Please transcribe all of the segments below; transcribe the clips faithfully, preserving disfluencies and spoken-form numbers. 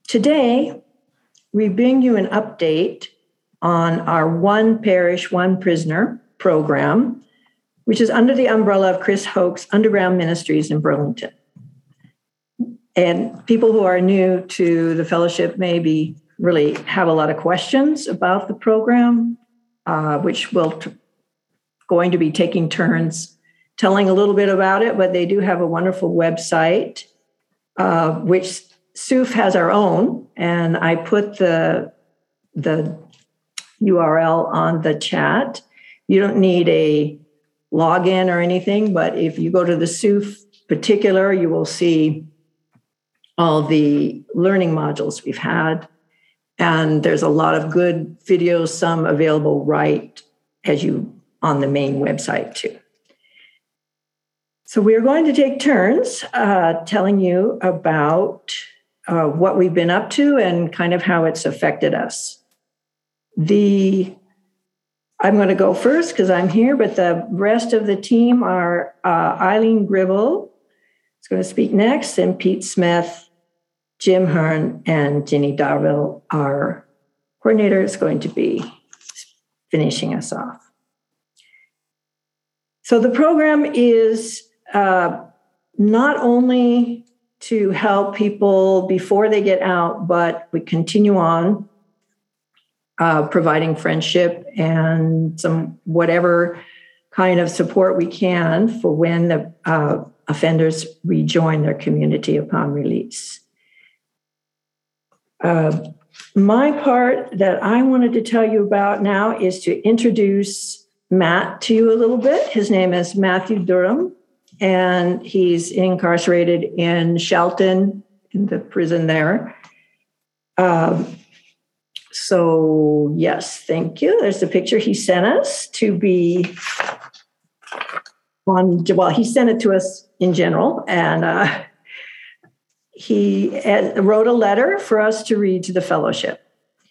Today, we bring you an update on our One Parish, One Prisoner program, which is under the umbrella of Chris Hoke's Underground Ministries in Burlington. And people who are new to the fellowship maybe really have a lot of questions about the program, uh, which we're t- going to be taking turns telling a little bit about it, but they do have a wonderful website, uh, which S U F has our own, and I put the, the U R L on the chat. You don't need a login or anything, but if you go to the S U F particular, you will see all the learning modules we've had. And there's a lot of good videos, some available right as you on the main website too. So we're going to take turns uh, telling you about uh, what we've been up to and kind of how it's affected us. The I'm going to go first because I'm here, but the rest of the team are uh, Eileen Gribble is going to speak next, and Pete Smith, Jim Hearn, and Ginny Darville, our coordinator, is going to be finishing us off. So the program is uh, not only to help people before they get out, but we continue on uh, providing friendship and some whatever kind of support we can for when the uh, offenders rejoin their community upon release. Uh, my part that I wanted to tell you about now is to introduce Matt to you a little bit. His name is Matthew Durham, and he's incarcerated in Shelton, in the prison there. Um, so, yes, thank you. There's the picture he sent us to be on, well, he sent it to us in general, and uh, he wrote a letter for us to read to the fellowship.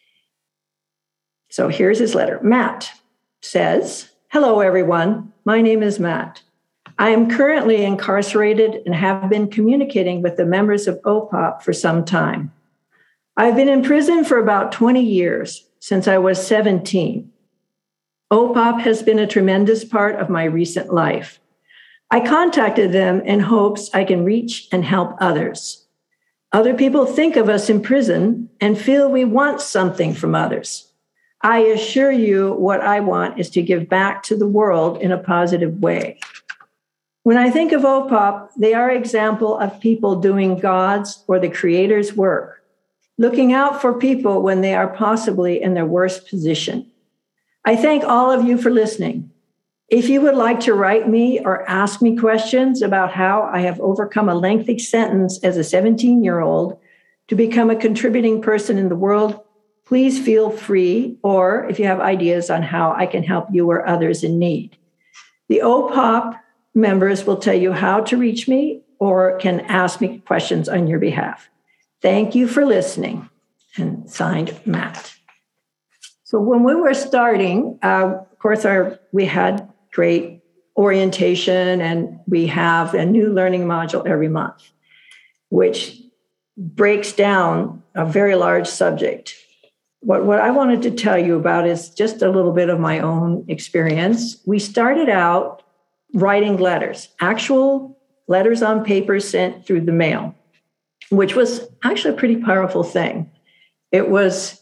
So here's his letter. Matt says, "Hello, everyone. My name is Matt. I am currently incarcerated and have been communicating with the members of O P O P for some time. I've been in prison for about twenty years, since I was seventeen. O P O P has been a tremendous part of my recent life. I contacted them in hopes I can reach and help others. Other people think of us in prison and feel we want something from others. I assure you what I want is to give back to the world in a positive way. When I think of O P O P, they are an example of people doing God's or the Creator's work, looking out for people when they are possibly in their worst position. I thank all of you for listening. If you would like to write me or ask me questions about how I have overcome a lengthy sentence as a seventeen-year-old to become a contributing person in the world, please feel free, or if you have ideas on how I can help you or others in need. The O P O P members will tell you how to reach me or can ask me questions on your behalf. Thank you for listening." And signed, Matt. So when we were starting, uh, of course, our we had great orientation, and we have a new learning module every month, which breaks down a very large subject. What, what I wanted to tell you about is just a little bit of my own experience. We started out writing letters, actual letters on paper sent through the mail, which was actually a pretty powerful thing. It was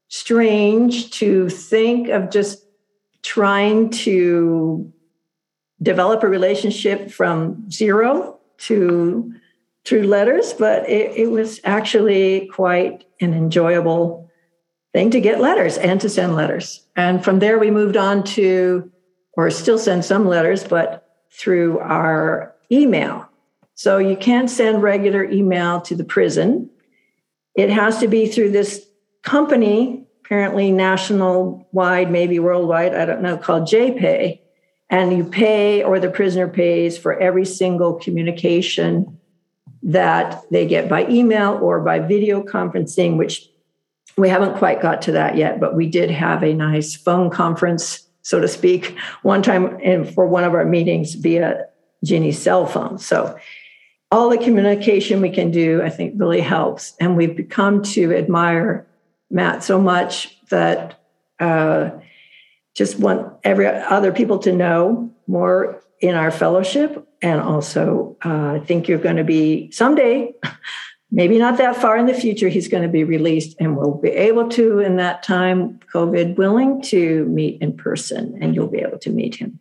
strange to think of just trying to develop a relationship from zero to through letters, but it, it was actually quite an enjoyable thing to get letters and to send letters. And from there, we moved on to, or still send some letters, but through our email. So you can't send regular email to the prison. It has to be through this company, apparently national-wide, maybe worldwide, I don't know, called J Pay. And you pay, or the prisoner pays, for every single communication that they get by email or by video conferencing, which we haven't quite got to that yet, but we did have a nice phone conference, so to speak, one time in, for one of our meetings via Ginny's cell phone. So all the communication we can do, I think, really helps. And we've become to admire Matt so much that uh, just want every other people to know more in our fellowship. And also, uh, I think you're going to be someday, maybe not that far in the future, he's going to be released, and we'll be able to, in that time, COVID willing, to meet in person, and you'll be able to meet him.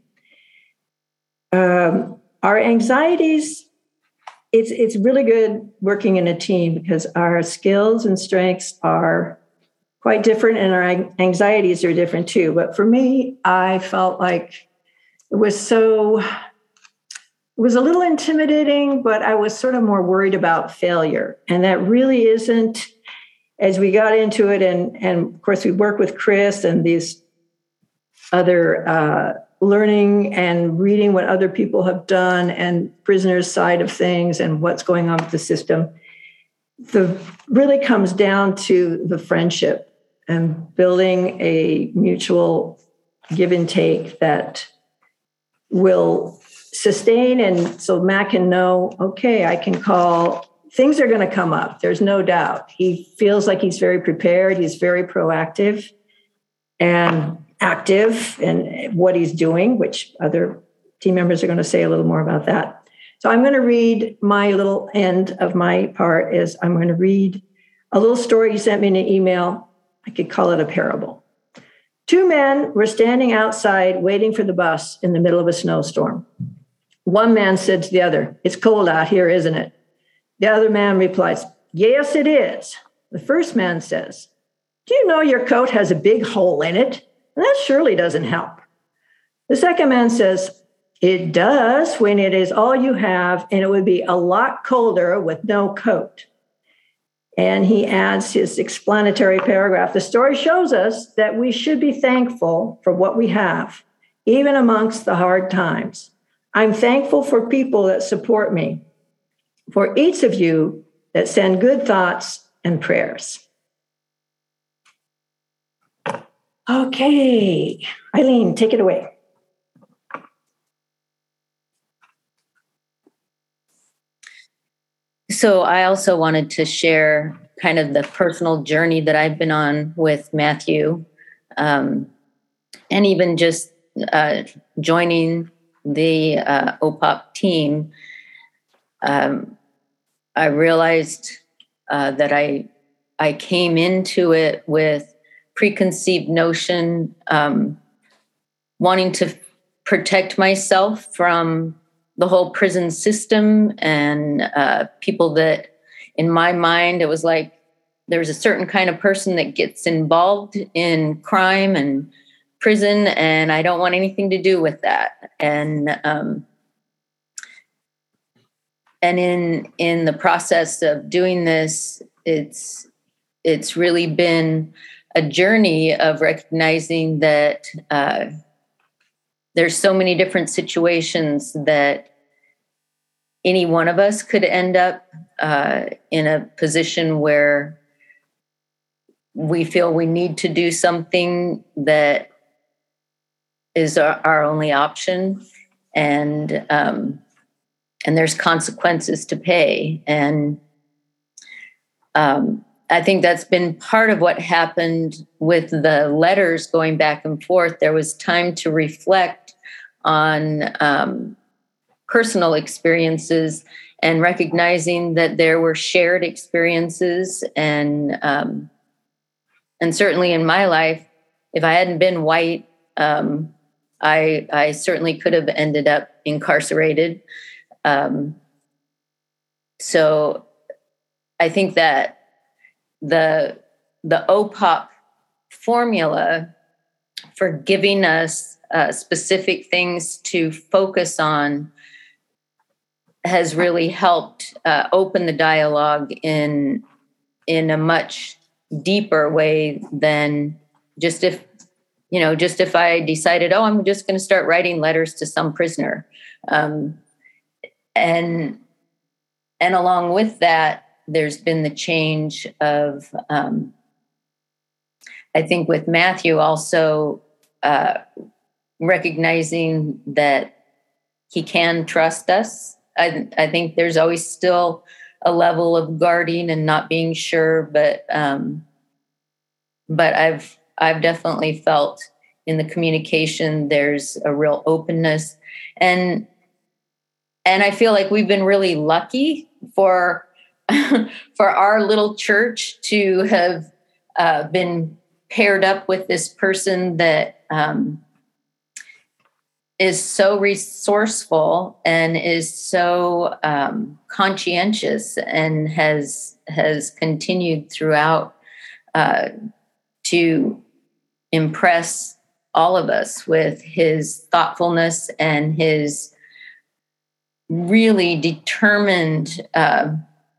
Um, our anxieties, it's it's really good working in a team because our skills and strengths are quite different, and our anxieties are different too. But for me, I felt like it was so, it was a little intimidating, but I was sort of more worried about failure. And that really isn't, as we got into it, and, and of course we work with Chris and these other uh, learning and reading what other people have done and prisoners' side of things and what's going on with the system, the really comes down to the friendship and building a mutual give and take that will sustain. And so Matt can know, okay, I can call, things are going to come up. There's no doubt. He feels like he's very prepared. He's very proactive and active in what he's doing, which other team members are going to say a little more about that. So I'm going to read my little end of my part is I'm going to read a little story he sent me in an email. I could call it a parable. Two men were standing outside waiting for the bus in the middle of a snowstorm. One man said to the other, "It's cold out here, isn't it?" The other man replies, "Yes, it is." The first man says, "Do you know your coat has a big hole in it? And that surely doesn't help." The second man says, "It does when it is all you have, and it would be a lot colder with no coat." And he adds his explanatory paragraph. The story shows us that we should be thankful for what we have, even amongst the hard times. I'm thankful for people that support me, for each of you that send good thoughts and prayers. Okay, Eileen, take it away. So I also wanted to share kind of the personal journey that I've been on with Matthew, um, and even just uh, joining the uh, O P O P team. Um, I realized uh, that I I came into it with preconceived notion, um, wanting to protect myself from the whole prison system and uh, people that, in my mind, it was like there's a certain kind of person that gets involved in crime and prison, and I don't want anything to do with that. And um, and in in the process of doing this, it's it's really been a journey of recognizing that uh, there's so many different situations that any one of us could end up uh, in a position where we feel we need to do something that is our, our only option, and um, and there's consequences to pay. And um, I think that's been part of what happened with the letters going back and forth. There was time to reflect on um, personal experiences and recognizing that there were shared experiences. And um, and certainly in my life, if I hadn't been white, um, I, I certainly could have ended up incarcerated. Um, so I think that the the O P O P formula for giving us uh, specific things to focus on has really helped uh, open the dialogue in in a much deeper way than just if, you know, just if I decided, oh, I'm just going to start writing letters to some prisoner. Um, and and along with that, there's been the change of, um, I think with Matthew also uh, recognizing that he can trust us. I, I think there's always still a level of guarding and not being sure, but um, but I've I've definitely felt in the communication there's a real openness, and and I feel like we've been really lucky for for our little church to have uh, been paired up with this person that um, is so resourceful and is so um, conscientious and has has continued throughout uh, to impress all of us with his thoughtfulness and his really determined uh,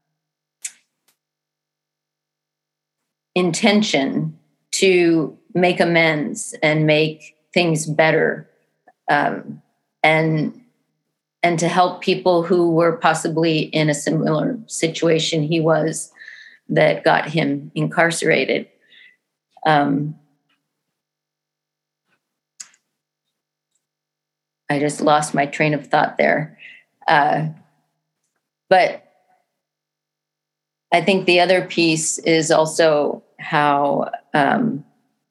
intention to make amends and make things better. Um, and and to help people who were possibly in a similar situation he was that got him incarcerated. Um, I just lost my train of thought there. Uh, but I think the other piece is also how um,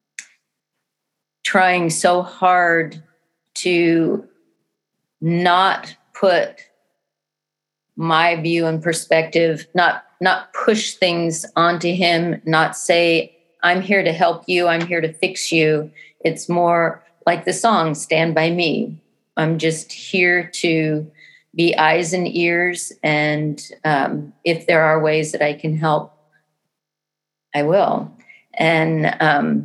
trying so hard to not put my view and perspective, not not push things onto him, not say, I'm here to help you, I'm here to fix you. It's more like the song, Stand By Me. I'm just here to be eyes and ears, and um, if there are ways that I can help, I will. And um,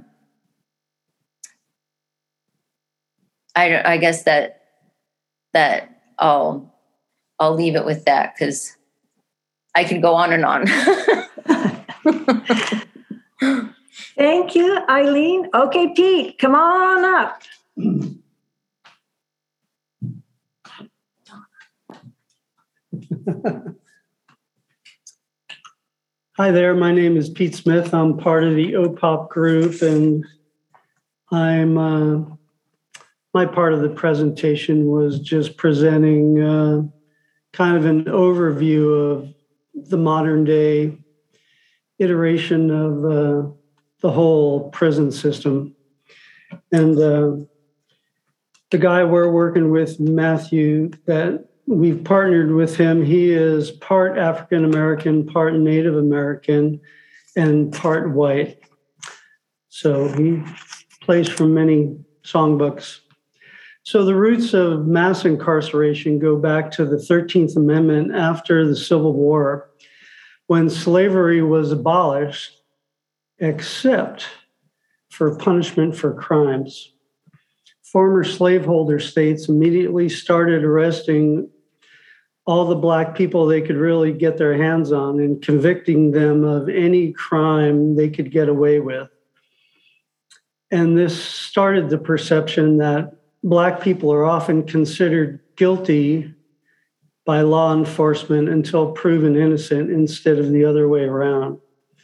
I, I guess that that I'll I'll leave it with that because I could go on and on. Thank you, Eileen. Okay, Pete, come on up. Hi there, my name is Pete Smith. I'm part of the O P O P group, and I'm uh, my part of the presentation was just presenting uh, kind of an overview of the modern day iteration of uh, the whole prison system. And uh, the guy we're working with, Matthew, that we've partnered with him, he is part African-American, part Native American, and part white. So he plays from many songbooks. So the roots of mass incarceration go back to the thirteenth Amendment after the Civil War, when slavery was abolished, except for punishment for crimes. Former slaveholder states immediately started arresting all the Black people they could really get their hands on and convicting them of any crime they could get away with. And this started the perception that Black people are often considered guilty by law enforcement until proven innocent instead of the other way around.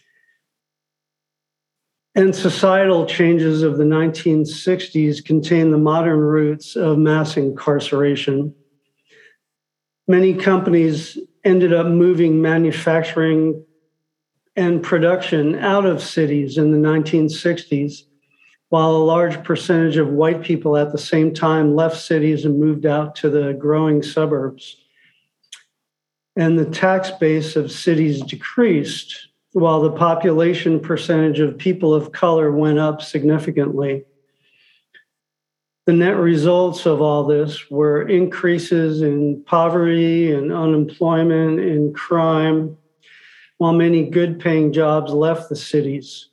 And societal changes of the nineteen sixties contain the modern roots of mass incarceration. Many companies ended up moving manufacturing and production out of cities in the nineteen sixties, while a large percentage of white people at the same time left cities and moved out to the growing suburbs. And the tax base of cities decreased, while the population percentage of people of color went up significantly. The net results of all this were increases in poverty and unemployment and crime, while many good-paying jobs left the cities.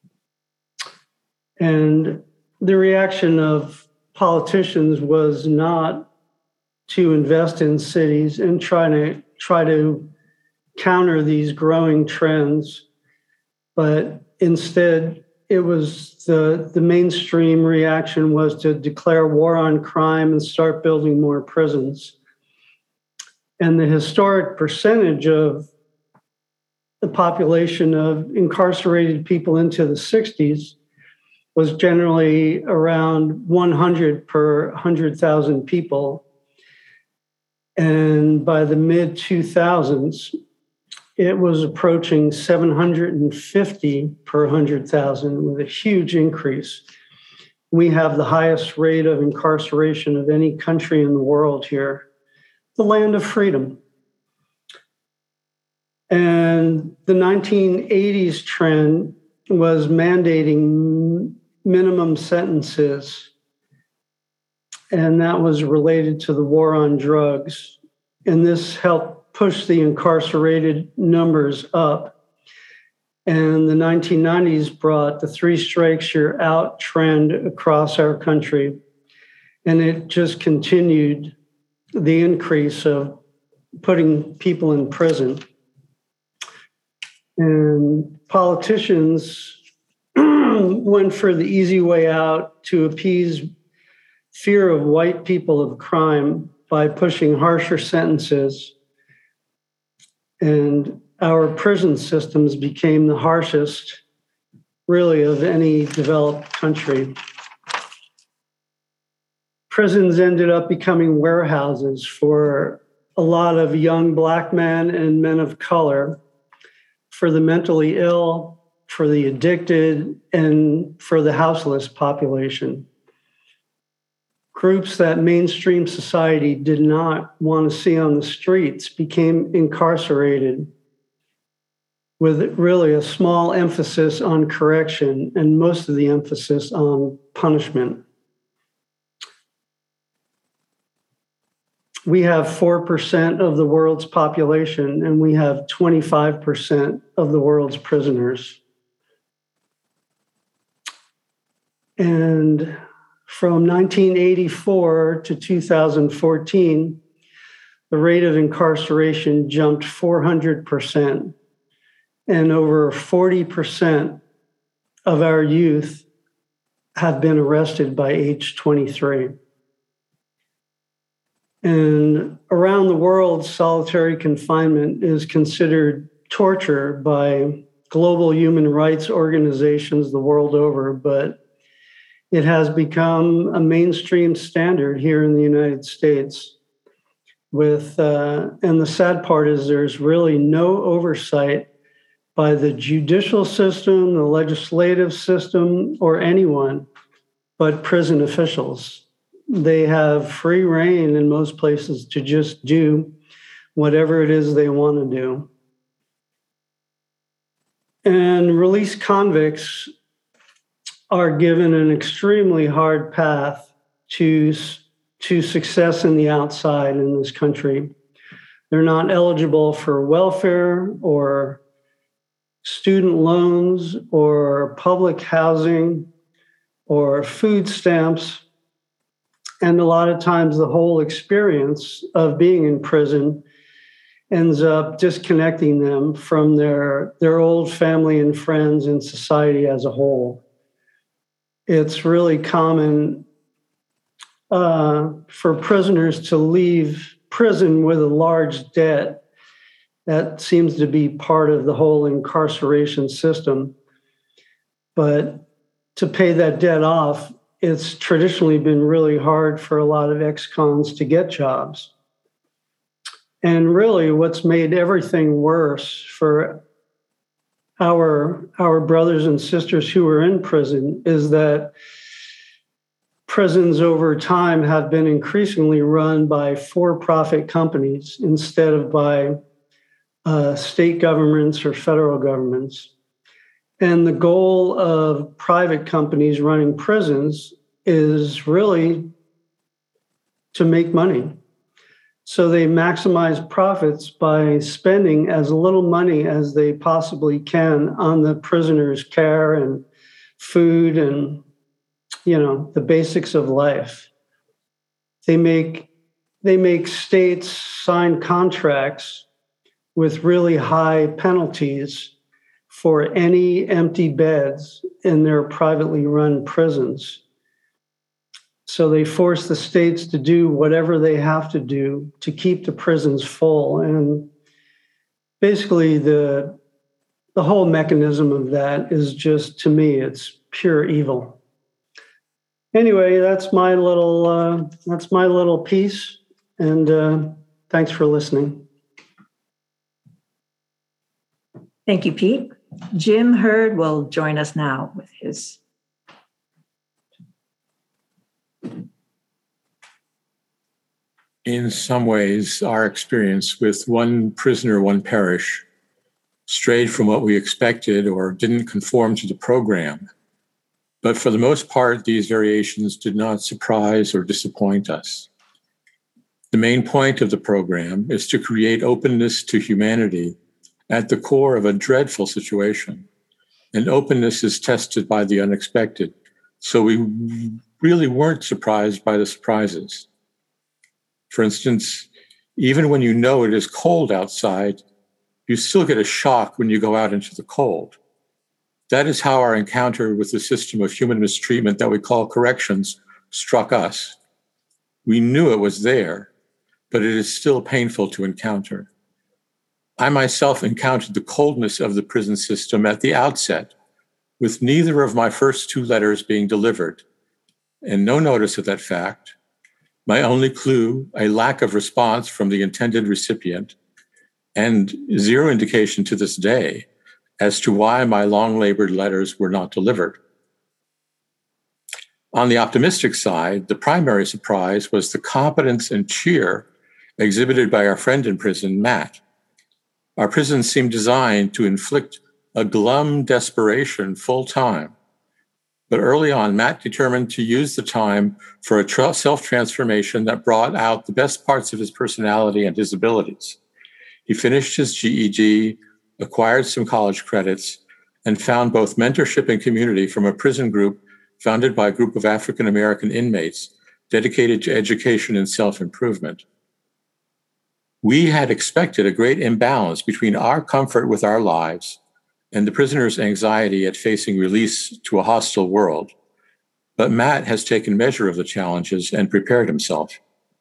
And the reaction of politicians was not to invest in cities and try to try to counter these growing trends, but instead it was the, the mainstream reaction was to declare war on crime and start building more prisons. And the historic percentage of the population of incarcerated people into the sixties was generally around one hundred per one hundred thousand people. And by the mid two thousands, it was approaching seven hundred fifty per one hundred thousand, with a huge increase. We have the highest rate of incarceration of any country in the world here, the land of freedom. And the nineteen eighties trend was mandating minimum sentences, and that was related to the war on drugs. And this helped push the incarcerated numbers up. And the nineteen nineties brought the three strikes you're out trend across our country. And it just continued the increase of putting people in prison. And politicians went for the easy way out to appease fear of white people of crime by pushing harsher sentences. And our prison systems became the harshest, really, of any developed country. Prisons ended up becoming warehouses for a lot of young Black men and men of color, for the mentally ill, for the addicted, and for the houseless population. Groups that mainstream society did not want to see on the streets became incarcerated, with really a small emphasis on correction and most of the emphasis on punishment. We have four percent of the world's population, and we have twenty-five percent of the world's prisoners. And from nineteen eighty-four to two thousand fourteen, the rate of incarceration jumped four hundred percent, and over forty percent of our youth have been arrested by age twenty-three. And around the world, solitary confinement is considered torture by global human rights organizations the world over, but it has become a mainstream standard here in the United States. With uh, and the sad part is there's really no oversight by the judicial system, the legislative system, or anyone but prison officials. They have free rein in most places to just do whatever it is they want to do. And released convicts are given an extremely hard path to, to success in the outside in this country. They're not eligible for welfare or student loans or public housing or food stamps. And a lot of times the whole experience of being in prison ends up disconnecting them from their, their old family and friends and society as a whole. It's really common uh, for prisoners to leave prison with a large debt. That seems to be part of the whole incarceration system. But to pay that debt off, it's traditionally been really hard for a lot of ex-cons to get jobs. And really what's made everything worse for our, our brothers and sisters who are in prison is that prisons over time have been increasingly run by for-profit companies instead of by uh, state governments or federal governments. And the goal of private companies running prisons is really to make money. So they maximize profits by spending as little money as they possibly can on the prisoners' care and food and, you know, the basics of life. They make, they make states sign contracts with really high penalties for any empty beds in their privately run prisons. So they force the states to do whatever they have to do to keep the prisons full. And basically the, the whole mechanism of that is just, to me, it's pure evil. Anyway, that's my little, uh, that's my little piece. And uh, Thanks for listening. Thank you, Pete. Jim Hurd will join us now with his. In some ways, our experience with One Prisoner, One Parish strayed from what we expected or didn't conform to the program. But for the most part, these variations did not surprise or disappoint us. The main point of the program is to create openness to humanity at the core of a dreadful situation. And openness is tested by the unexpected. So we really weren't surprised by the surprises. For instance, even when you know it is cold outside, you still get a shock when you go out into the cold. That is how our encounter with the system of human mistreatment that we call corrections struck us. We knew it was there, but it is still painful to encounter. I myself encountered the coldness of the prison system at the outset, with neither of my first two letters being delivered, and no notice of that fact. My only clue, a lack of response from the intended recipient, and zero indication to this day as to why my long-labored letters were not delivered. On the optimistic side, the primary surprise was the competence and cheer exhibited by our friend in prison, Matt. Our prison seemed designed to inflict a glum desperation full-time. But early on, Matt determined to use the time for a tra- self-transformation that brought out the best parts of his personality and his abilities. He finished his G E D, acquired some college credits, and found both mentorship and community from a prison group founded by a group of African-American inmates dedicated to education and self-improvement. We had expected a great imbalance between our comfort with our lives and the prisoner's anxiety at facing release to a hostile world. But Matt has taken measure of the challenges and prepared himself.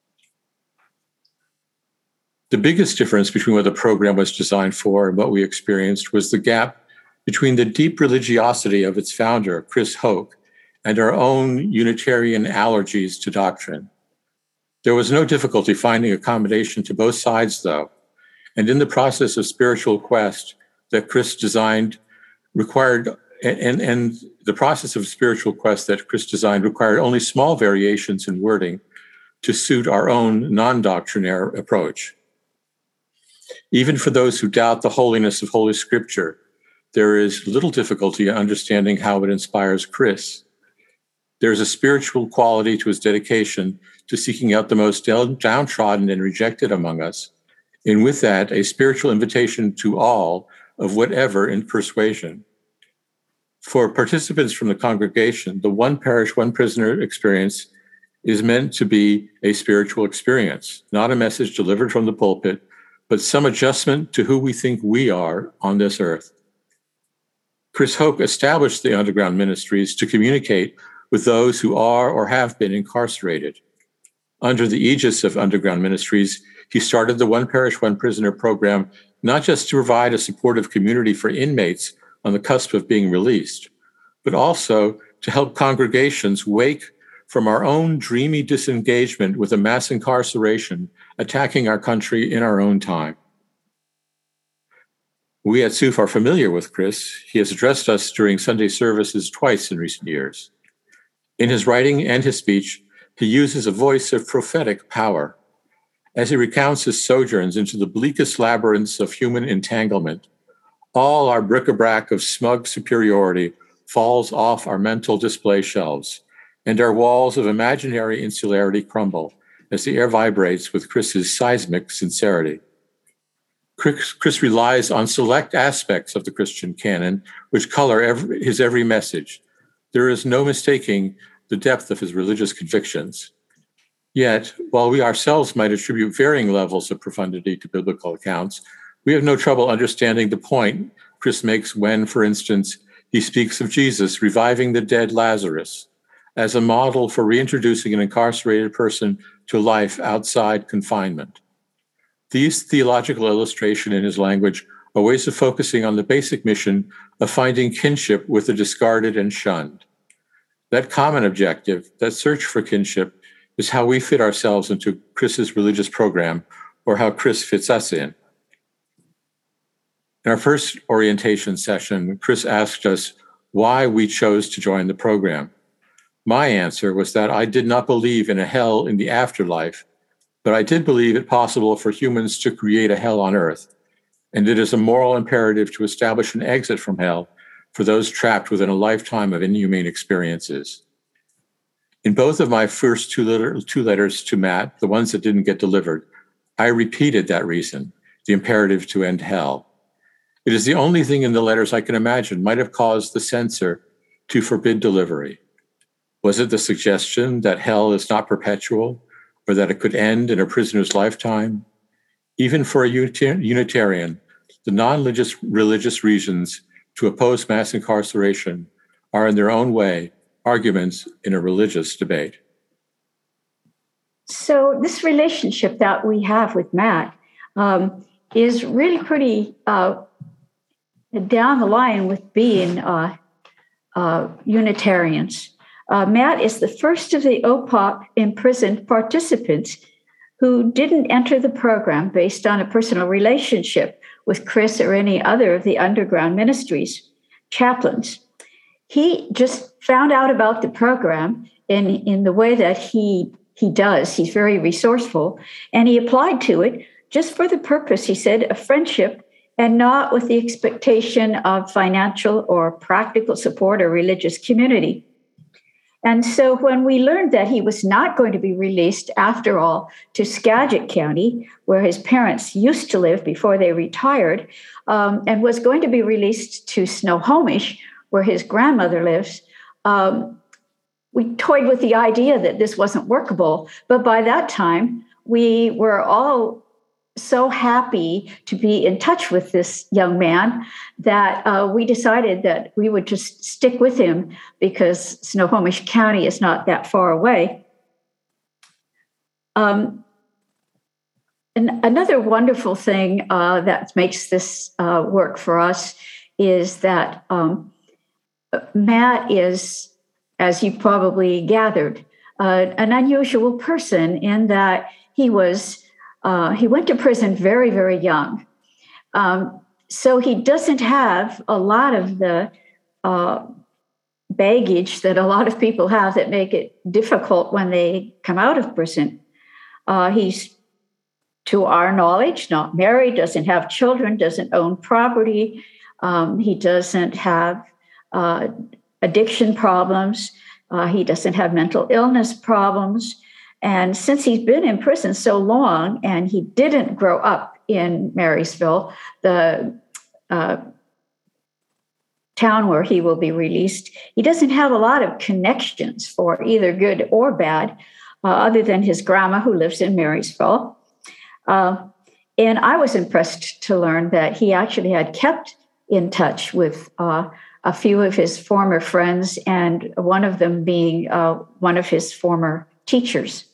The biggest difference between what the program was designed for and what we experienced was the gap between the deep religiosity of its founder, Chris Hoke, and our own Unitarian allergies to doctrine. There was no difficulty finding accommodation to both sides, though, and in the process of spiritual quest that Chris designed required, and, and the process of spiritual quest that Chris designed required only small variations in wording to suit our own non-doctrinaire approach. Even for those who doubt the holiness of Holy Scripture, there is little difficulty in understanding how it inspires Chris. There's a spiritual quality to his dedication to seeking out the most downtrodden and rejected among us, and with that, a spiritual invitation to all of whatever in persuasion. For participants from the congregation, the One Parish, One Prisoner experience is meant to be a spiritual experience, not a message delivered from the pulpit, but some adjustment to who we think we are on this earth. Chris Hoke established the underground ministries to communicate with those who are or have been incarcerated. Under the aegis of underground ministries, he started the One Parish, One Prisoner program, not just to provide a supportive community for inmates on the cusp of being released, but also to help congregations wake from our own dreamy disengagement with a mass incarceration attacking our country in our own time. We at S U F are familiar with Chris. He has addressed us during Sunday services twice in recent years. In his writing and his speech, he uses a voice of prophetic power. As he recounts his sojourns into the bleakest labyrinths of human entanglement, all our bric-a-brac of smug superiority falls off our mental display shelves, and our walls of imaginary insularity crumble as the air vibrates with Chris's seismic sincerity. Chris, Chris relies on select aspects of the Christian canon which color every, his every message. There is no mistaking the depth of his religious convictions. Yet, while we ourselves might attribute varying levels of profundity to biblical accounts, we have no trouble understanding the point Chris makes when, for instance, he speaks of Jesus reviving the dead Lazarus as a model for reintroducing an incarcerated person to life outside confinement. These theological illustrations in his language are ways of focusing on the basic mission of finding kinship with the discarded and shunned. That common objective, that search for kinship, is how we fit ourselves into Chris's religious program, or how Chris fits us in. In our first orientation session, Chris asked us why we chose to join the program. My answer was that I did not believe in a hell in the afterlife, but I did believe it possible for humans to create a hell on earth, and it is a moral imperative to establish an exit from hell for those trapped within a lifetime of inhumane experiences. In both of my first two, letter, two letters to Matt, the ones that didn't get delivered, I repeated that reason, the imperative to end hell. It is the only thing in the letters I can imagine might have caused the censor to forbid delivery. Was it the suggestion that hell is not perpetual, or that it could end in a prisoner's lifetime? Even for a Unitarian, the non-religious religious reasons to oppose mass incarceration are in their own way arguments in a religious debate. So this relationship that we have with Matt um, is really pretty uh, down the line with being uh, uh, Unitarians. Uh, Matt is the first of the O P O P imprisoned participants who didn't enter the program based on a personal relationship with Chris or any other of the underground ministries, chaplains. He just found out about the program in, in the way that he, he does. He's very resourceful, and he applied to it just for the purpose, he said, of friendship, and not with the expectation of financial or practical support or religious community. And so when we learned that he was not going to be released, after all, to Skagit County, where his parents used to live before they retired, um, and was going to be released to Snohomish, where his grandmother lives, um, we toyed with the idea that this wasn't workable. But by that time, we were all so happy to be in touch with this young man that uh, we decided that we would just stick with him because Snohomish County is not that far away. Um, and another wonderful thing uh, that makes this uh, work for us is that um, Matt is, as you probably gathered, uh, an unusual person in that he was Uh, he went to prison very, very young. Um, so he doesn't have a lot of the uh, baggage that a lot of people have that make it difficult when they come out of prison. Uh, he's, to our knowledge, not married, doesn't have children, doesn't own property. Um, he doesn't have uh, addiction problems. Uh, he doesn't have mental illness problems. And since he's been in prison so long and he didn't grow up in Marysville, the uh, town where he will be released, he doesn't have a lot of connections for either good or bad, uh, other than his grandma who lives in Marysville. Uh, and I was impressed to learn that he actually had kept in touch with uh, a few of his former friends, and one of them being uh, one of his former teachers.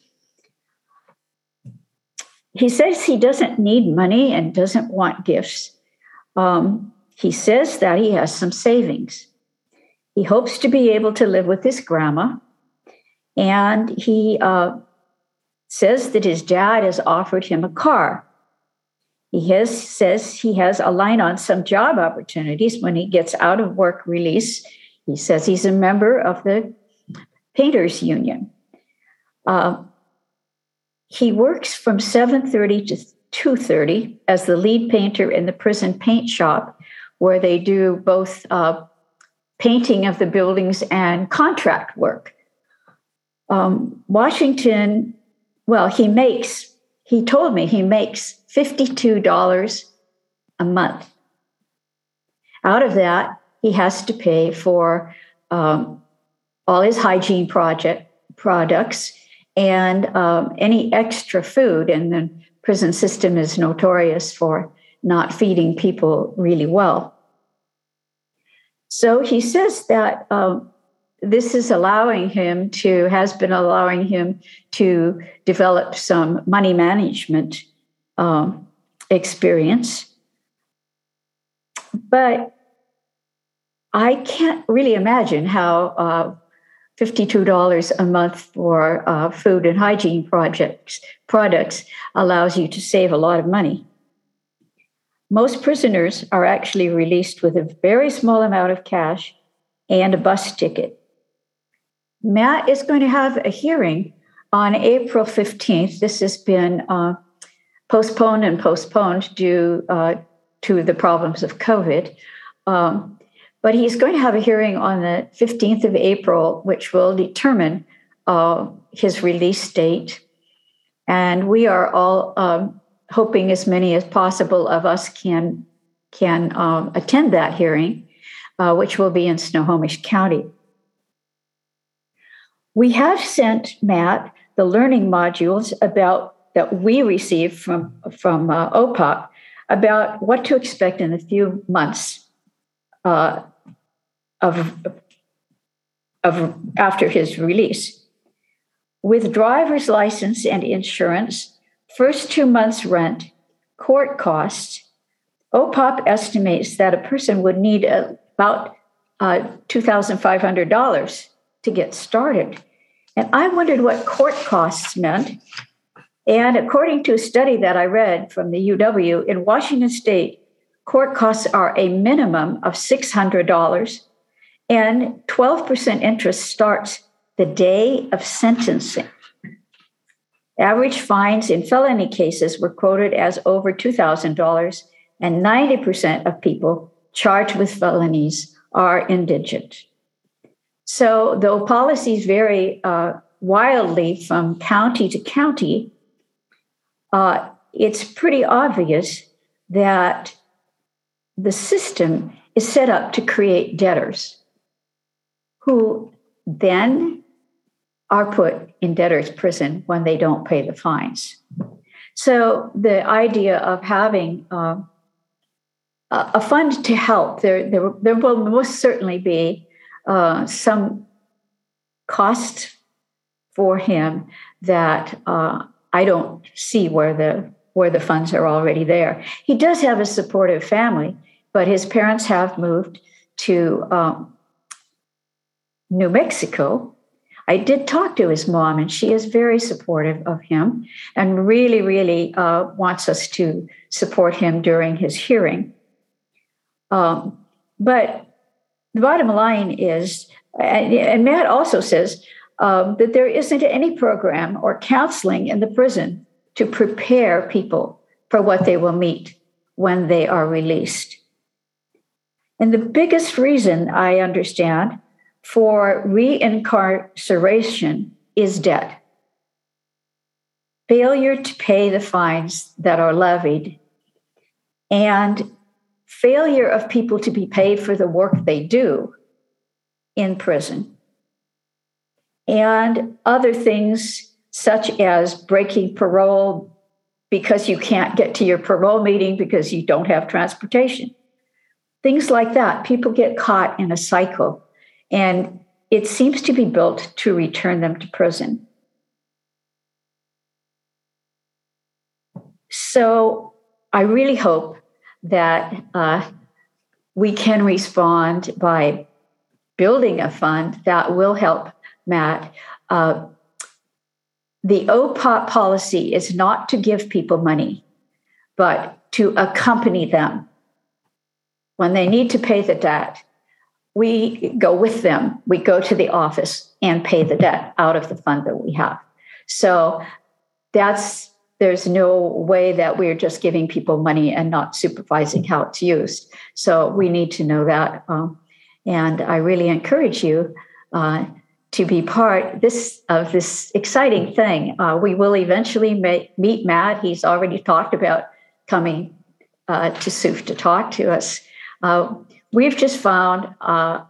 He says he doesn't need money and doesn't want gifts. Um, he says that he has some savings. He hopes to be able to live with his grandma. And he uh, says that his dad has offered him a car. He has, says he has a line on some job opportunities when he gets out of work release. He says he's a member of the Painters Union. Uh, He works from seven thirty to two thirty as the lead painter in the prison paint shop, where they do both uh, painting of the buildings and contract work. Um, Washington, well, he makes, he told me he makes fifty-two dollars a month. Out of that, he has to pay for um, all his hygiene project products and um, any extra food. And the prison system is notorious for not feeding people really well. So he says that um, this is allowing him to, has been allowing him to develop some money management um, experience. But I can't really imagine how uh, fifty-two dollars a month for uh, food and hygiene projects products allows you to save a lot of money. Most prisoners are actually released with a very small amount of cash and a bus ticket. Matt is going to have a hearing on April fifteenth. This has been uh, postponed and postponed due uh, to the problems of COVID. Um, but he's going to have a hearing on the fifteenth of April, which will determine uh, his release date. And we are all um, hoping as many as possible of us can, can um, attend that hearing, uh, which will be in Snohomish County. We have sent Matt the learning modules about that we received from, from uh, O P O P about what to expect in a few months uh, of, of after his release. With driver's license and insurance, first two months' rent, court costs, O P O P estimates that a person would need about uh, two thousand five hundred dollars to get started. And I wondered what court costs meant. And according to a study that I read from the U W, in Washington State, court costs are a minimum of six hundred dollars, and twelve percent interest starts the day of sentencing. Average fines in felony cases were quoted as over two thousand dollars, and ninety percent of people charged with felonies are indigent. So though policies vary uh, wildly from county to county, uh, it's pretty obvious that the system is set up to create debtors who then are put in debtor's prison when they don't pay the fines. So the idea of having uh, a fund to help, there, there, there will most certainly be uh, some cost for him that uh, I don't see where the where the funds are already there. He does have a supportive family, but his parents have moved to um, New Mexico. I did talk to his mom, and she is very supportive of him and really, really uh, wants us to support him during his hearing. Um, but the bottom line is, and, and Matt also says um, that there isn't any program or counseling in the prison to prepare people for what they will meet when they are released. And the biggest reason I understand for reincarceration is debt. Failure to pay the fines that are levied, and failure of people to be paid for the work they do in prison, and other things such as breaking parole because you can't get to your parole meeting because you don't have transportation. Things like that. People get caught in a cycle, and it seems to be built to return them to prison. So I really hope that uh, we can respond by building a fund that will help Matt. Uh, the O P O P policy is not to give people money, but to accompany them. When they need to pay the debt, we go with them. We go to the office and pay the debt out of the fund that we have. So that's there's no way that we're just giving people money and not supervising how it's used. So we need to know that. Um, and I really encourage you uh, to be part this of this exciting thing. Uh, we will eventually may, meet Matt. He's already talked about coming uh, to S O U F to talk to us. Uh, we've just found, uh,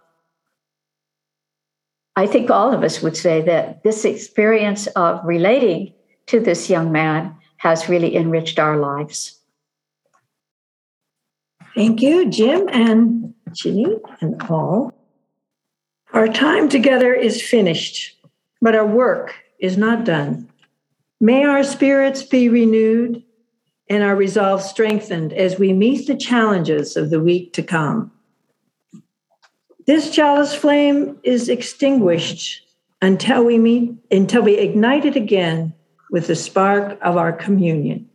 I think all of us would say that this experience of relating to this young man has really enriched our lives. Thank you, Jim and Ginny and all. Our time together is finished, but our work is not done. May our spirits be renewed and our resolve strengthened as we meet the challenges of the week to come. This chalice flame is extinguished until we meet, until we ignite it again with the spark of our communion.